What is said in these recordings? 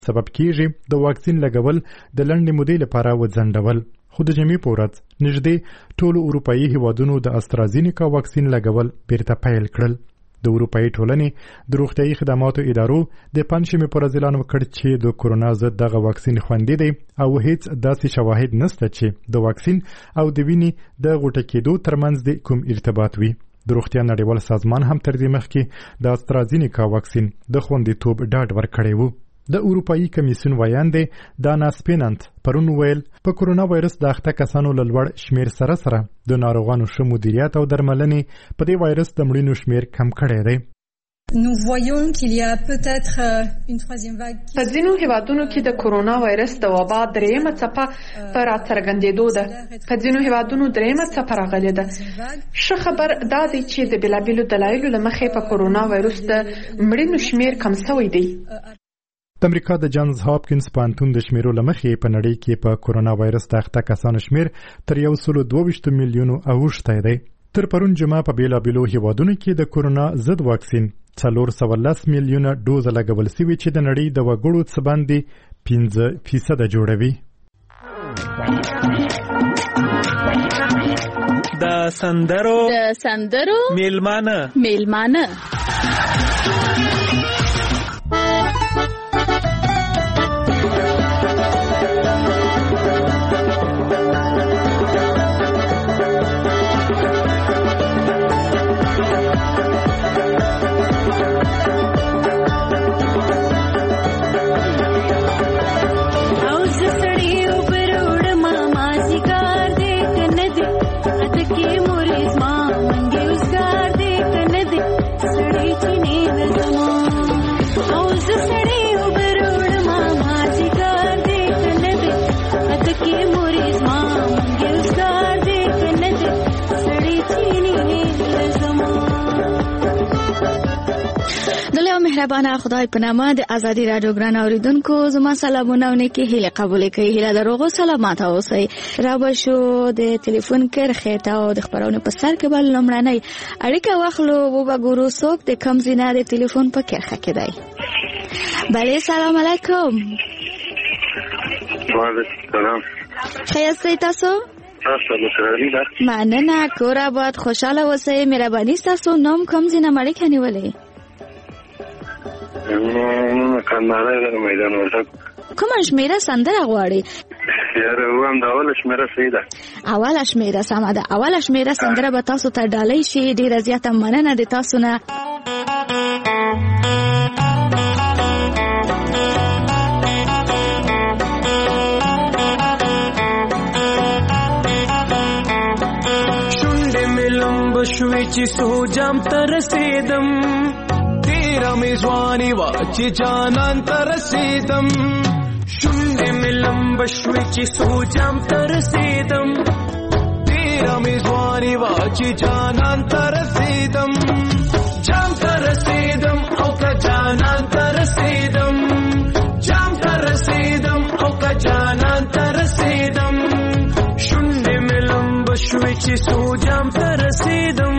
سبب کیږي د واکسین لګول د لنډې مودې لپاره وځنډول. خو د جمعې په ورځ نږدې ټولو اروپایي هیوادونو د استرازینیکا واکسین لګول بیرته پیل کړل. د اروپایي ټولنې د روغتیايي خدماتو ادارو د پنځمې پر ورځ اعلان وکړ چې د کورونا ضد دغه واکسین خوندي دی او هیڅ داسې شواهد نشته چې د واکسین او د وینې د غوټه کېدو ترمنځ د کوم ارتباط وي. د روغتیا نړیوال سازمان هم تر دې مخکې د استرازینیکا واکسین د خوندیتوب ډاډ ورکړی و. د اروپایي کمیسیون وایاندې دانا سپیننت پرون ویل په کورونا وایرس د اخته کسانو له لوړ شمیر سره د ناروغانو ښه مدیریت او درملنې په دې وایرس د مړینو شمیر کم کړی دی. Nous voyons qu'il y a peut-être une troisième vague. په ځینو هیوادونو کې د کورونا وایرس د وبا درېیمه څپه په راڅرګندېدو ده. په ځینو هیوادونو درېیمه څپه راغلې ده. ښه خبر دا دی چې د بېلابېلو دلایلو له مخې په کورونا وایرس د مړینو شمیر کم شوی دی. د امریکا د جانز هاپکینز پوهنتون د شمیرو له مخې په نړۍ کې په کورونا وایرس د اخته کسانو شمیر تر 122 میلیونو اوښتی دی. تر پرون جمعه په بېلابېلو هیوادونو کې د کورونا ضد واکسین 410 میلیونه ډوز لګول شوي چې د نړۍ د وګړو څخه باندې 5% جوړوي. د سندرو میلمانه مهربانه خدای په نامه د ازادي رادیو ګران اوریدونکو زما سلامونه او نیکی هیله قبول کړئ. هیله دروغو سلامات اوسئ. را شو د ټلیفون کرښې ته او د خبرونو په سر کې بل لمړنۍ اړیکه واخلو او وګورو څوک د کم زینه د ټلیفون په کرښه کې دی. بله سلام علیکم. وعلیکم السلام. خیاستئ تاسو؟ مننه. کور آباد خوشحاله اوسئ. مهرباني ستاسو نوم کوم زینه اړیکه نیولې؟ کومه شمیره سندره غواړي؟ اوله شمیره صحیح ده. اوله شمیره سمه ده. اوله شمیره سندره به تاسو ته ډالۍ شي. ډیره زیاته مننه د تاسو نه. شونډې مې لمبه شوې چې سوجام ته رسېدم، تیره مې ځواني وه چې جانان ته رسېدم. شونډې مې لمبه شوې چې سوجام ته رسېدم، تیره مې ځواني وه چې جانان ته رسېدم. جام ته رسېدم او که جانان ته رسېدم، جام ته رسېدم او که جانان ته رسېدم. شونډې مې لمبه شوې چې سوجام ته رسېدم.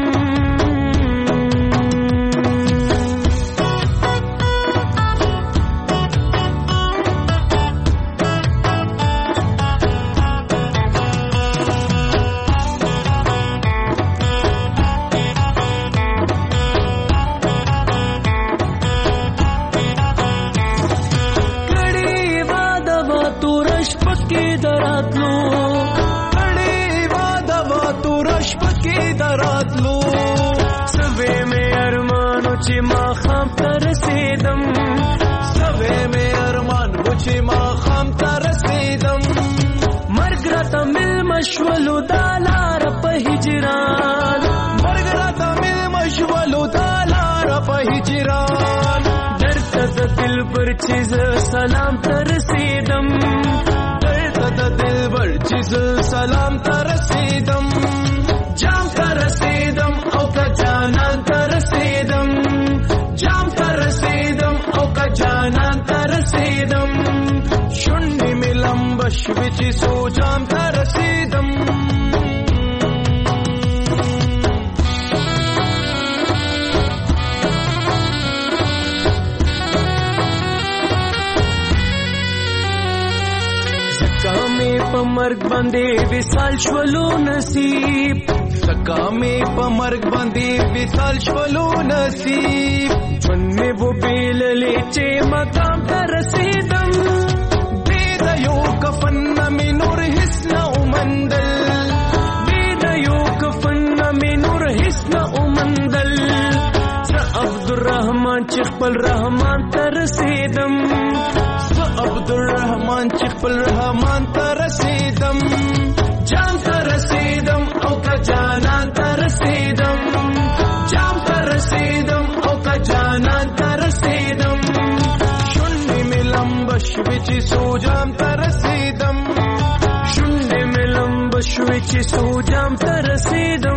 چې ما خام ته رسېدم، سوې مې ارمان و چې ما خام ته رسېدم. مرګ راته مېلمه شولو دا لاره په هجران، مرګ راته مېلمه شولو دا لاره په هجران. درته د دلبر چې زه سلام ته رسېدم، درته د دلبر چې زه سلام ته رسېدم. جام ته رسېدم او که جانان ته رسېدم، جام ته رسېدم او که جانان ته رسېدم. شونډې مې لمبه شوې چې سو جام ته رسېدم. په مرګ باندې وصال شولو نصیب سکا مې په مرګ باندې وصال شولو نصیب ژوند مې و بیللې چې مقام ته رسیدم بې د یو کفن نه مې نور هیڅ نه ومندل بې د یو کفن نه مې نور هیڅ نه ومندل زه عبدالرحمن چې خپل رحمان ته رسیدم عبدالرحمن چې خپل رحمان ته رسیدم جان ته رسیدم او که جانان ته رسیدم جام ته رسیدم او که جانان ته رسیدم شونډې مې لمبه شوې چې سو جام ته رسیدم شونډې مې لمبه شوې چې سو جام ته رسیدم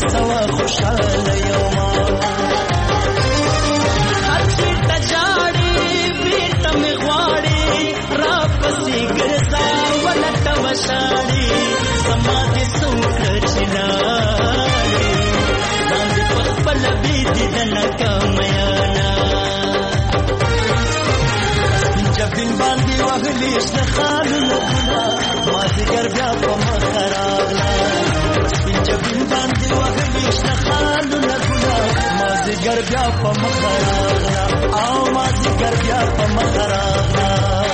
سوا خوشاله یوما هڅه تجاړي بیرته مغواړي را پسې ګرځا ولټ وشاړي سما دې څوکړه چناړي ځان دې په خپل بيدي دنه کامیانا جبین باندې وهلې شخالونه مازیګر بیا په مخ راغلا جبین باندې وهلې شخالونه مازیګر بیا په مخ راغلا او مازیګر بیا په مخ راغلا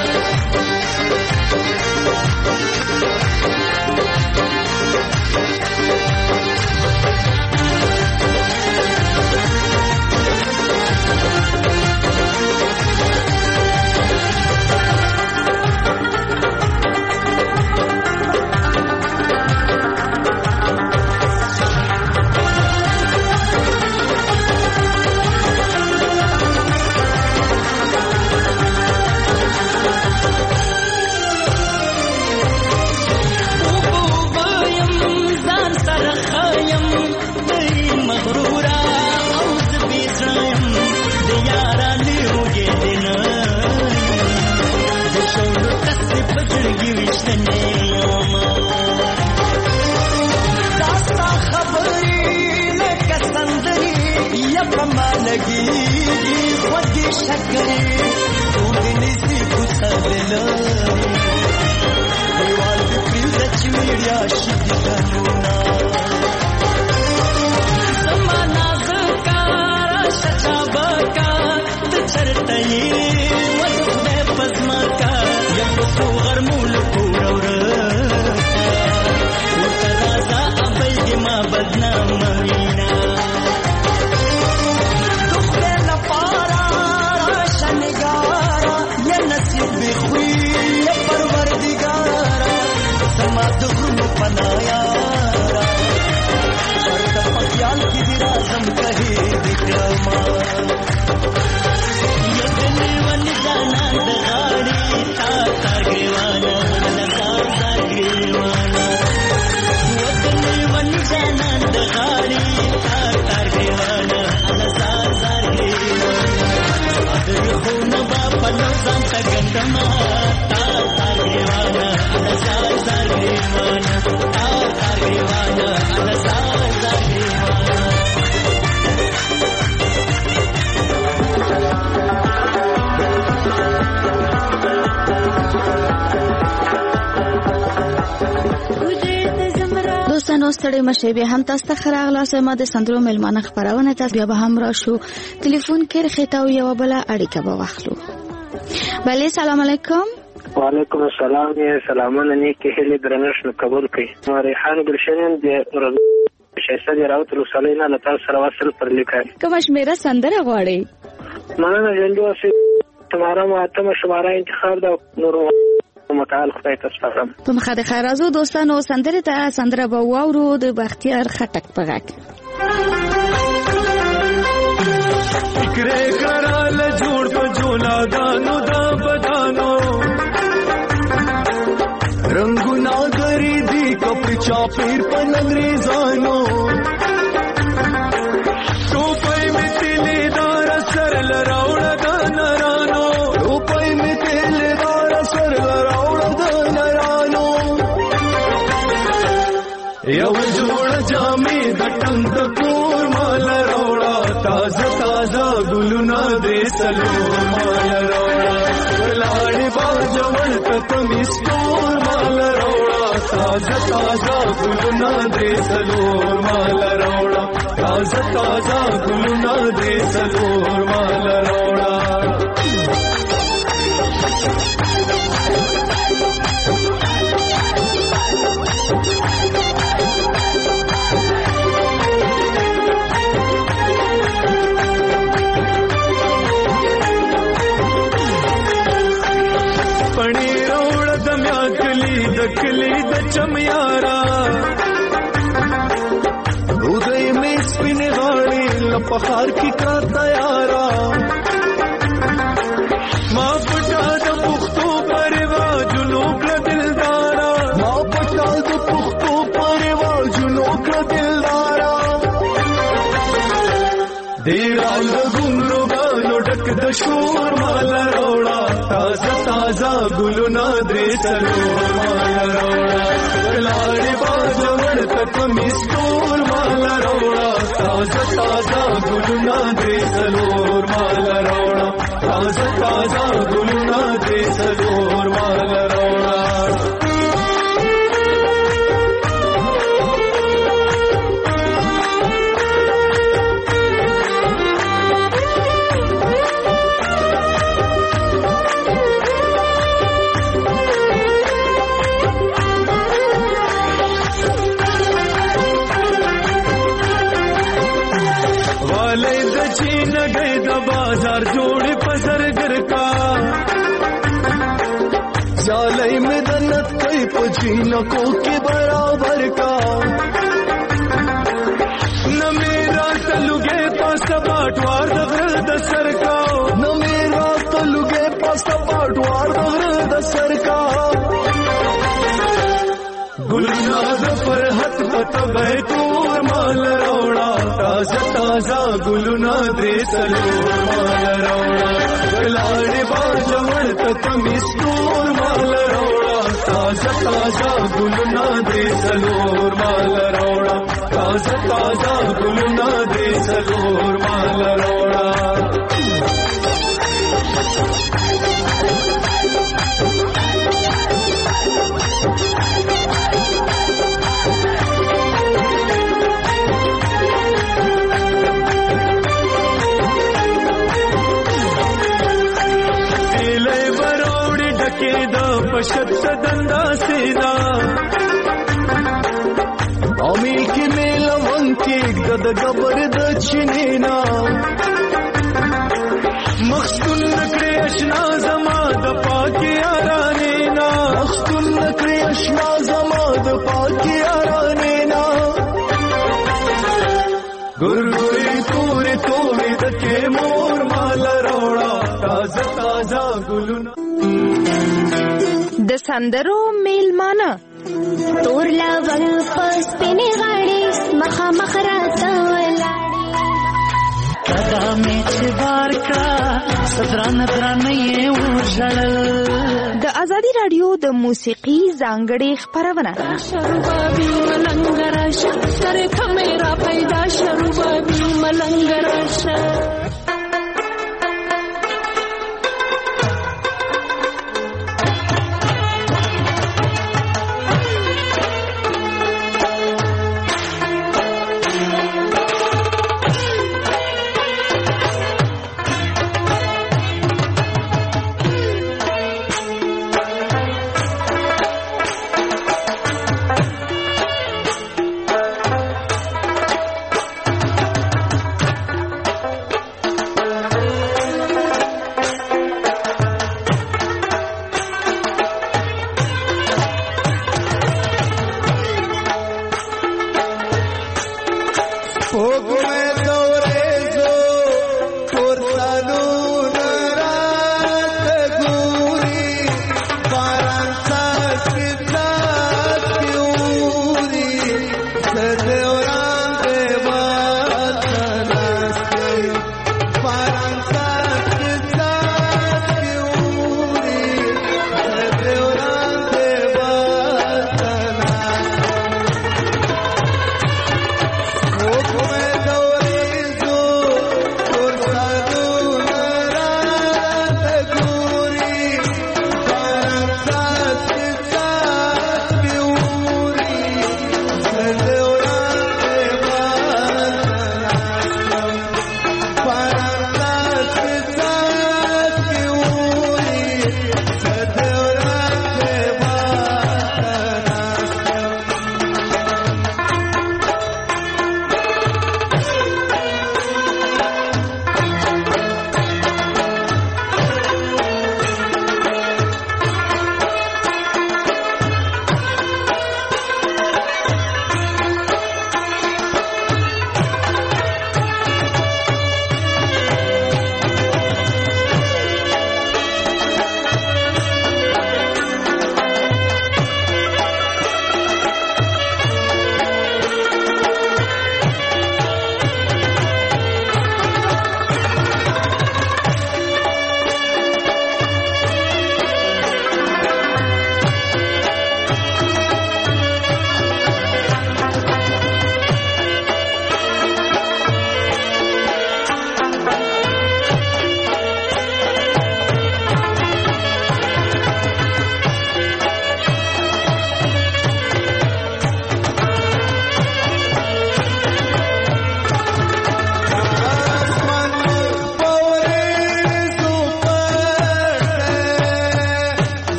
ستړي مشه به هم تاسو ته خراغلاسه ما د سندرو ملمانه خبرونه تاسو بیا به هم راشو ټلیفون کې خطاو یو بل اړیکه به واخلو. بله سلام علیکم. وعلیکم السلام. سلامونه نیکی هلي درنښت قبول کړئ. ریحان ګلشن د شایسته دی راوت رسولینه له تاسو سره وصل پر لیکای. کوم شمیره سندره غواړي؟ مننه جندو سي تمہارا ماتم شماره انتخاب دا نور متعال خدای تسپارم. په مخه د خیرازو دوستانو سندره ته سندره به واورو د بختیار خټک په غږ. فکر کرال جوړ په جولا دانو دا بدانو رنگونه غری دی کپ چاپیر په انګریزانو ټوپای می تلې دار سر لراوړه د نرانو ټوپای می تلې دار سر لراوړه د نرانو یو جوړ جامې د ټند کور مال راوړه تازه تازه ګلونه دې سلو مال راوړه لاړې باجوړ ته مستور مال راوړه تازه تازه ګلونه دې سلو مال راوړه تازه تازه ګلونه دې سلو مال راوړه کلی د چمیارا دودای می سپین غاړي لپخار کی کا تیارا ما پټا د پختو پرواجونو کړه دلدارا ما پټا د پختو پرواجونو کړه دلدارا دیرال غونډو غانو ډک د شور مال راوړه تازه تازه ګلونه درې څلور مال راوړه لاړې باز ورته کمیس تور مال راوړه تازه تازه ګلونه درې څلور مال راوړه تازه تازه ګلونه درې څلور مال راوړه بازار جوړ پزرګر کا چالای مدنت کوي پجینو کو کې برابر کا न मेरा तलुगे पास बाटवार द सरका न मेरा तलुगे पास बाटवार द सरका गुलनाज पर हथ पत बैतूर माल रोड़ा ताजा ताजा गुलना दे सलोर माल रोड़ा लाड़े बाजवड़ तक मिस्तूर माल रोड़ा ताजा ताजा गुलना दे सलोर माल रोड़ा ताजा ताजा गुलना दे सलोर माल रोड़ा पशत दंदा सेना अमी की मेला वंके गद गबर दक्षिणेना मखतुन नकरे अशना जमा दपा के आरानेना मखतुन नकरे अशना जमा दपा के आरानेना गुरगुरी तोरे तोरे दके मोर माल रोड़ा ताजा ताजा गुलना د سندرو میلمانه تور لول پس پینې غاړې مخامخ راته ولاړې قدم چې بار کړه ستران درانه یې وژړل. د ازادي رادیو د موسیقي ځانګړې خپرونه شربابي ملنګ راشه سره کمرا پیدا شربابي ملنګ راشه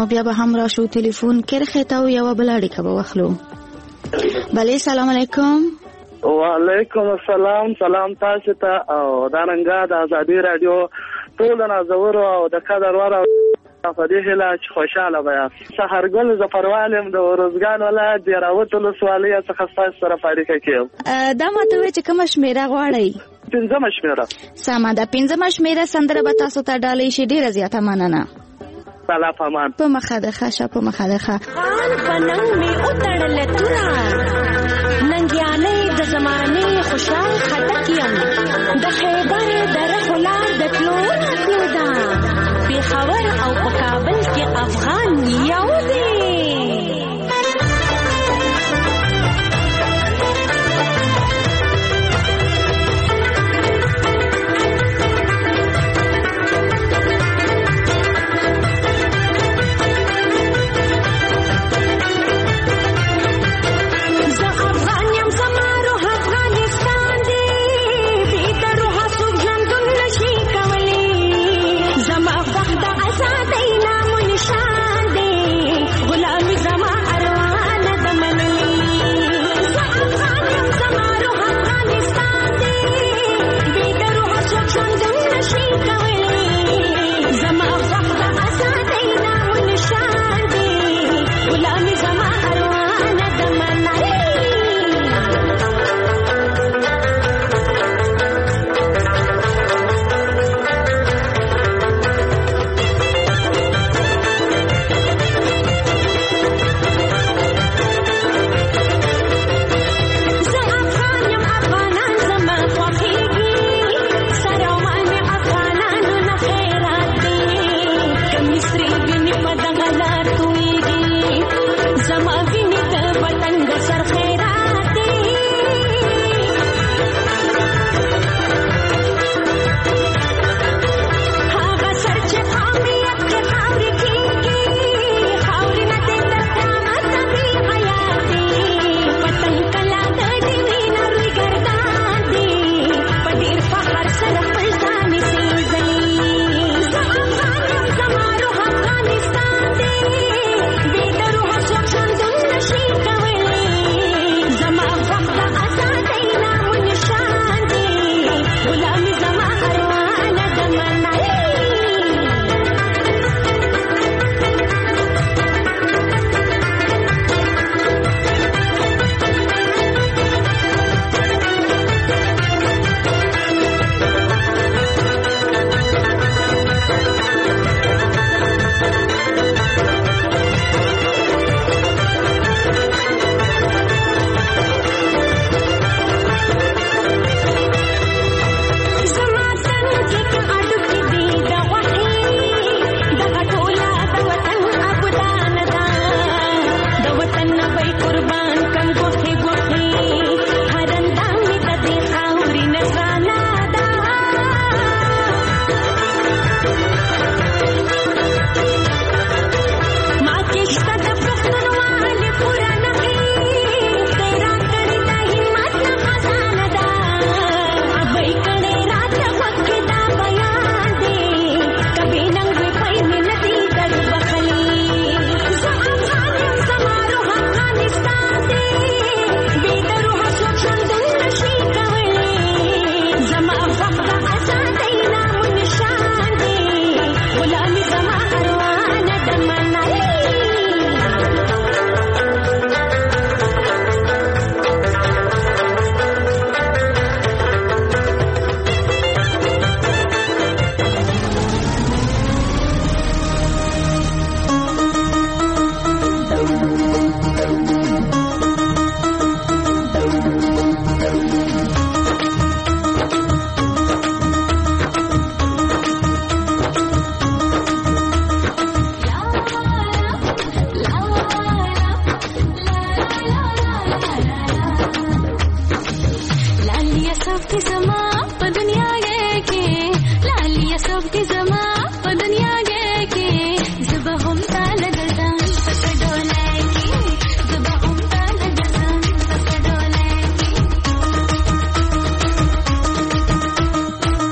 نو بیا به هم راشو ټلیفون کرخه تا یو بل اړیکه به واخلو. بله سلام علیکم. وعلیکم السلام. سلام تاسو ته او دا رنګه د ازادي رادیو ټول نازور او د قدر ور په دې هله چې خوشاله بیا سحرګل زفروالم د ورزګان ولایت د راوتلو سوالیا څخه سره فاریکه کېم. دا ماته چې کوم شمیره غواړئ؟ 15 شمیره. سمه ده 15 شمیره سندره به تاسو ته ډالۍ شي. ډیره زیاته مننه. سلام امان. په مخه ده ښه په مخه ده ښه. خان پننګ می اوتړل تورا ننګیانې د زمانه خوشال خټک یم د خیبر در خلا د تلو دا په خبر او په کابل کې افغان یو دی.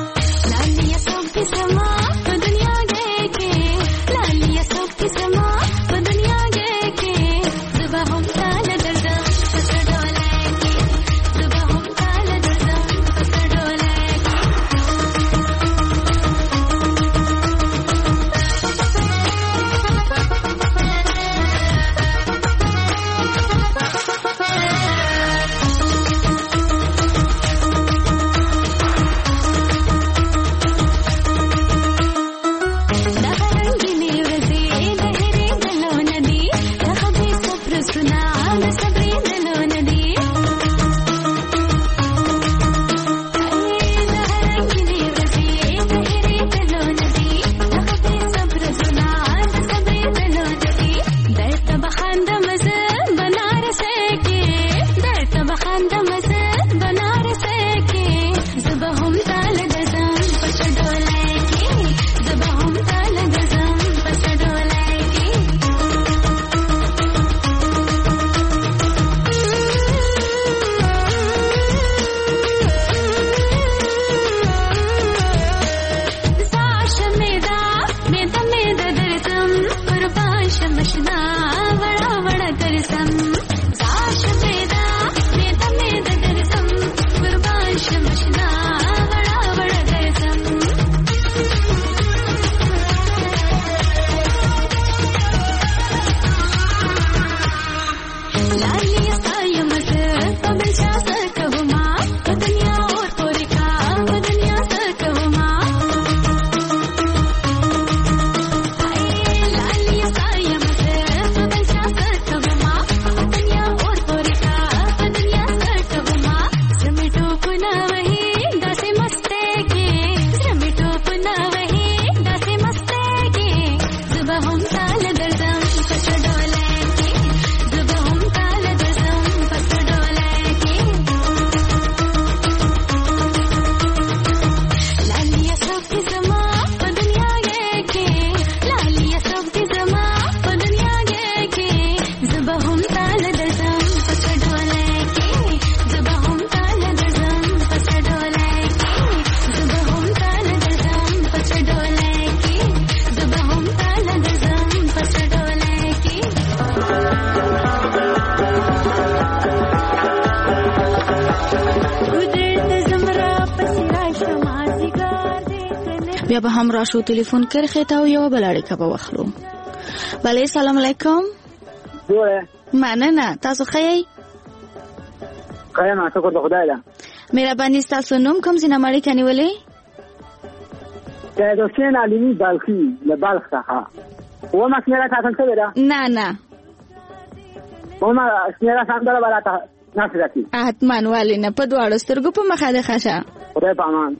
Sama, dunia ke, lali ya sab ki sama. بیا به هم راشو تلیفون کرخه تا و یو بلاری که با وخلو. بله سلام علیکم. دوره مننه تاسو خیلی؟ خیلی ما شکر به خدای ده. مهربانی تاسو نوم کوم زینماری کنی ولی؟ سید حسین علیمی بلخی لبلخ څخه. و ما سمیره ساتل څه ده؟ نه. و ما سمیره ساتل ولا نه راځي. حتما ولی نه په دواړو سترګو په مخه ده خشه. خدای په امان.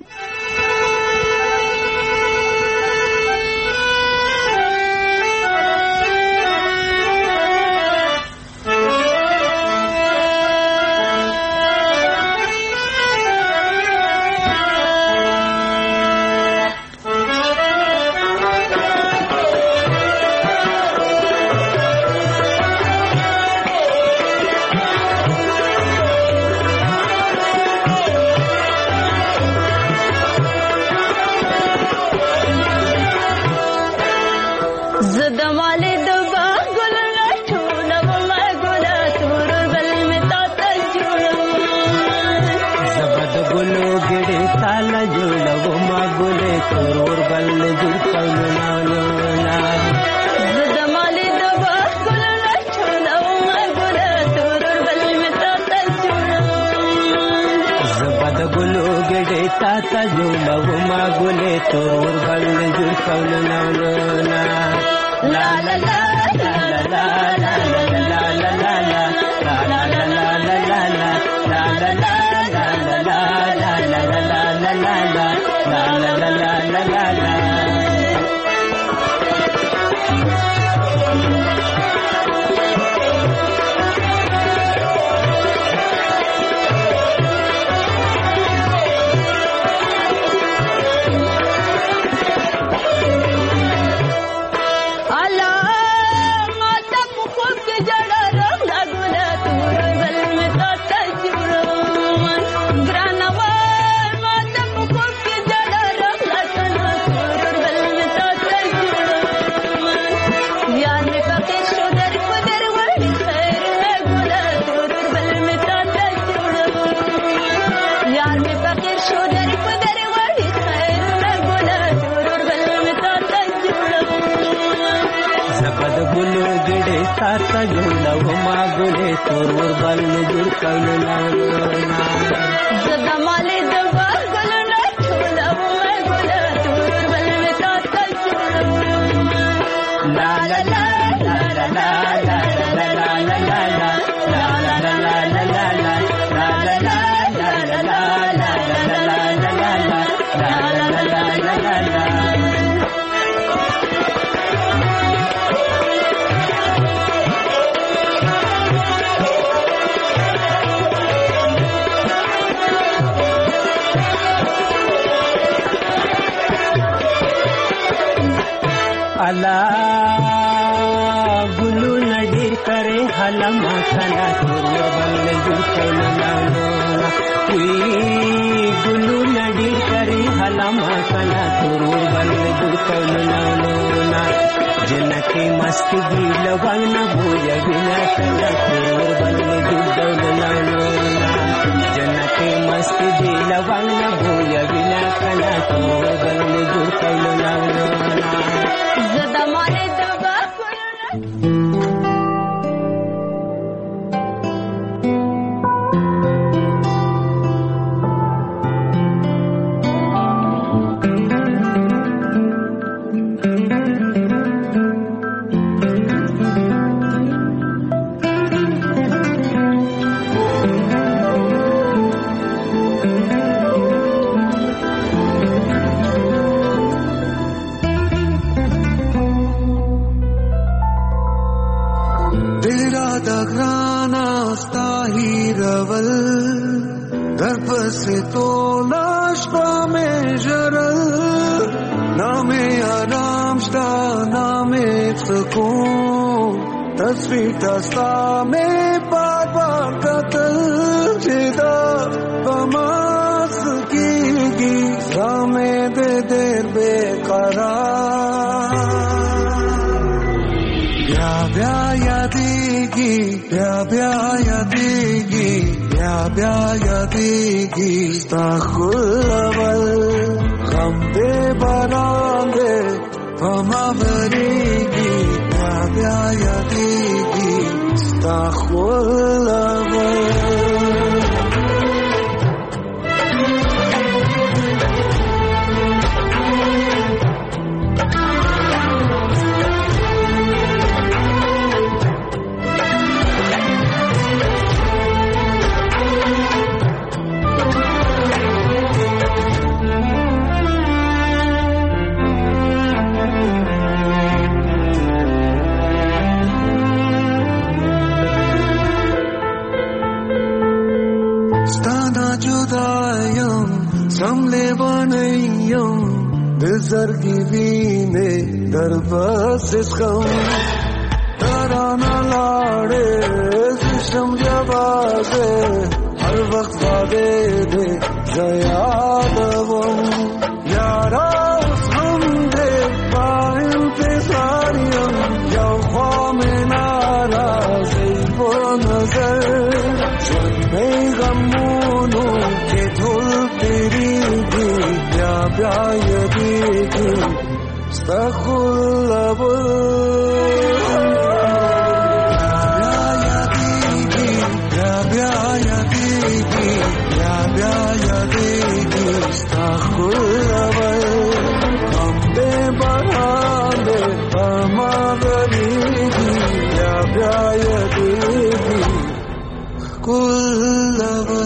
प्या بیا یادېږي ستا ښکلول غم دې باران دې په ما ورېږي بیا بیا یادېږي ستا ښکلول زرګي وینې در بس څخم ترانه لاړې زشم جوازه هر وخت باندې دې زیادوم یارا اوس هم دې په انتظار یم یو خوا مې ناراضي په نظر ژوند مې غمونو کې ټول تېرېږي بیا بیا یادېږي ستا ښکلول بیا بیا یادېږي بیا بیا یادېږي ستا ښکلول غم دې باران دې په ما ورېږي بیا بیا یادېږي ښکلول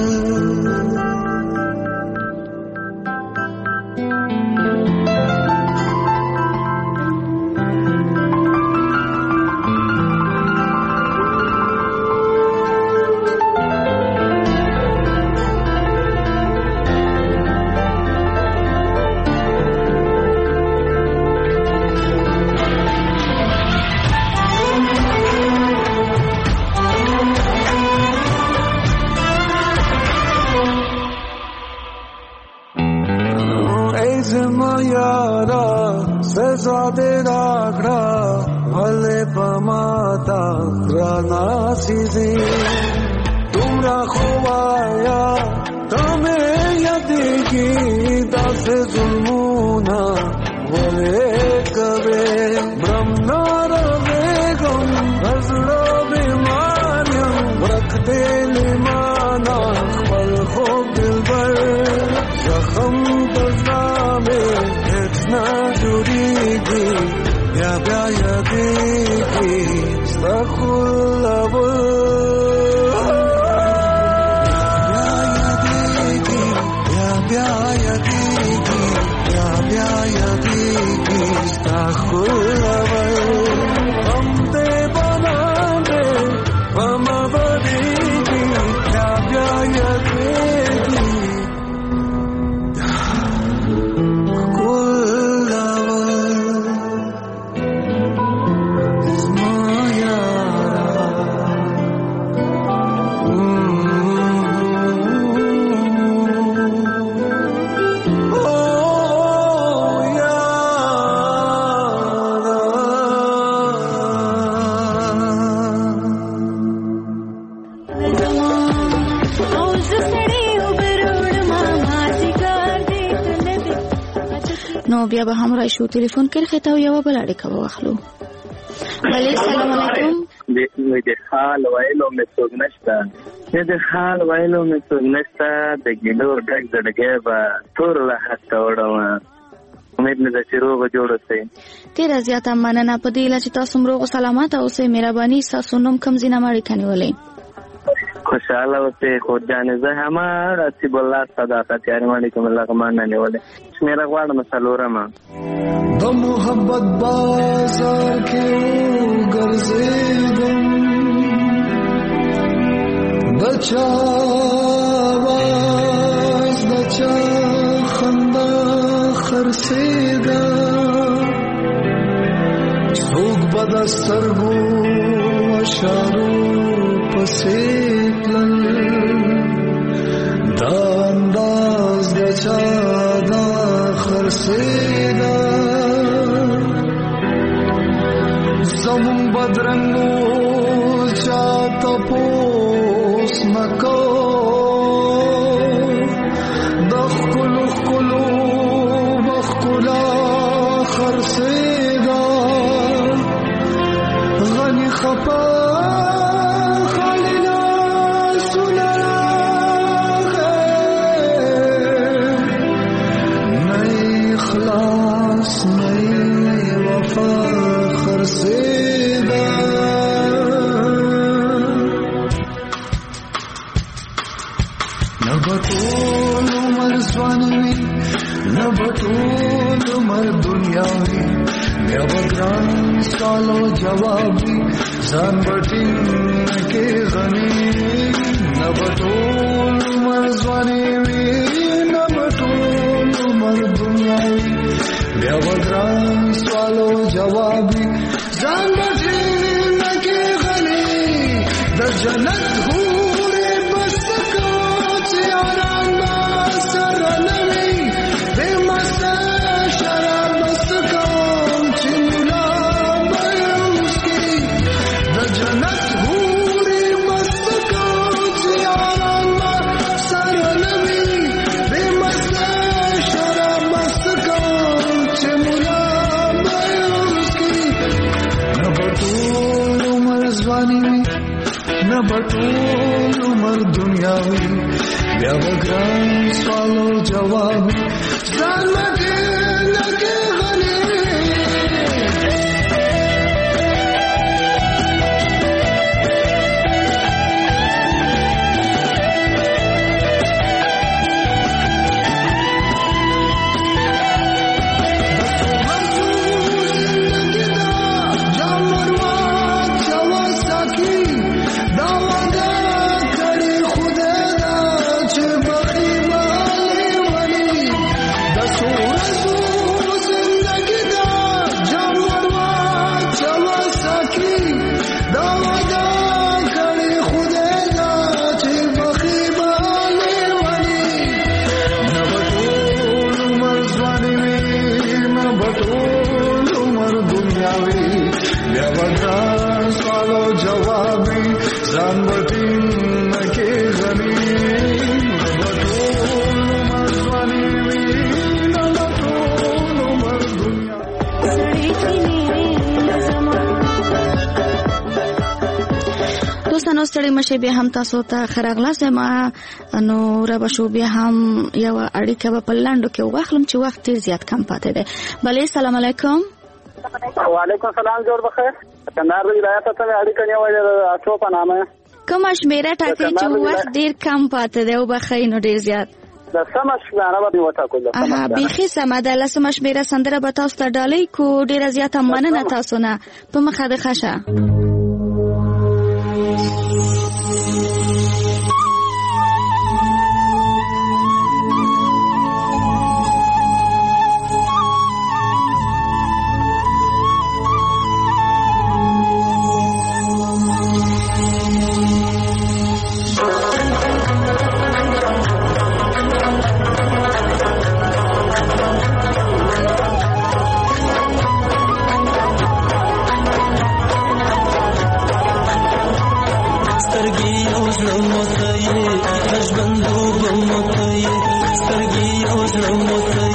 سزا دے راکڑا بھلے پماتا رانا سیزی تمرا خوایا تمہیں یادېږي داسې ظلمونه ولې کوې برم ناروېږم زړه بیمار یم ورک دې له مانه خپل خوب دلبر زخم د زړه مې هېڅ نه جوړېږي بیا بیا یادېږي ستا ښکلول بیا یادېږي بیا بیا یادېږي ستا ښکلول غم دې باران دې په ما ورېږي بیا بیا یادېږي نو بیا به هم راشو ټلیفون کې ته یو بل اړیکه واخلو. بله سلام علیکم. د حال وایلو مې څوک نشته د حال وایلو مې څوک نشته د ګیلو ډک زړګی به تور له حته وړم امید مې ده چې روغ جوړ اوسئ. ډېره زیاته مننه په دې هیله چې تاسو هم روغ سلامت اوسئ. مهرباني ستاسو نوم کوم ځای نه مو اړیکه نیولې؟ خوشحاله اوسئ خود جانې زه همار اسیب الله صداقت یاري وعلیکم الله غمان نه نیولې شمېره غواړم څلورمه د محبت بازار کې ګرځېدم د چا آواز د چا خندا خرڅېده څوک به د سترګو اشارو پسې تلل دا انداز د چا دا خرڅېده زمون بدرنګو چا تپوس نکو خپا خالنا سنرا نئی خلاص نئی وفا خرسیدا نبطول عمر زوانی نبطول عمر دنیاوی بیا بگران سالو جوابی زان بٹین کے غنی نبطول عمر زوانی نبطول عمر دنیاوی بیا بگران سالو جوابی زان بٹین کے غنی در جنت ہورے بس کاچ یاران سر نمی بے مسا شراب بس کام چملا بیوس کی در جنت ہورے بس کاچ یاران سر نمی بے مسا شراب بس کام چملا بیوس کی نبطول عمر زوانی نبطول عمر دنیاوی بیا بگران سوالو جوابی زان لگے غنی دوستانو ستړي مشه بیا هم تاسو ته خراغلاس ما نو را بشو بیا هم یو اړیکه په لاندو کې واخلم چې وخت ډیر زیات کم پاتې دی. بله السلام علیکم. وعلیکم السلام جوړ بخیر. کندهار ولایت ته اړیکه نیولې اچو په نامه کوم شمیره ټاکي چې وخت ډیر کم پاتې دی او بخیر نو ډیر زیات د سمش غاره به وتا کول. اها بيخي سم ده لسم شمیره سندره به تاسو ته ډالۍ کو ډیر زیات مننه تاسو نه په مخه د خشه. سترګي او زړه مو ته